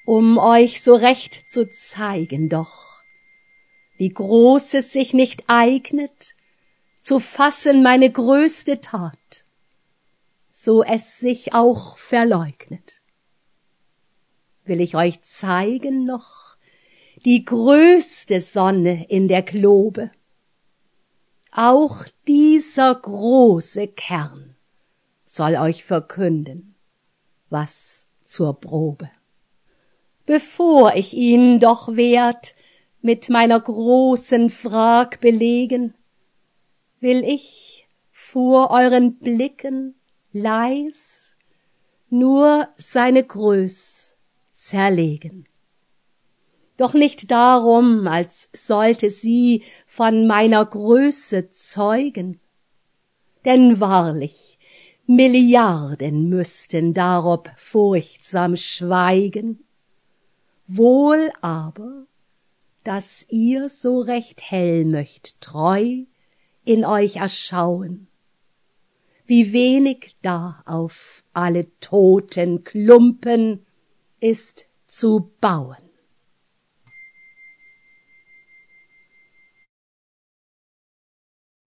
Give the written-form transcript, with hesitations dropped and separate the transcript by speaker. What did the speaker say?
Speaker 1: euch so recht zu zeigen doch, wie groß es sich nicht eignet, zu fassen meine größte Tat, so es sich auch verleugnet. Will ich euch zeigen noch die größte Sonne in der Globe, auch dieser große Kern soll euch verkünden, was zur Probe. Bevor ich ihn doch werd mit meiner großen Frag belegen, will ich vor euren Blicken leis nur seine Größ zerlegen. Doch nicht darum, als sollte sie von meiner Größe zeugen, denn wahrlich, Milliarden müssten darob furchtsam schweigen, wohl aber, dass ihr so recht hell möcht treu in euch erschauen, wie wenig da auf alle toten Klumpen ist zu bauen.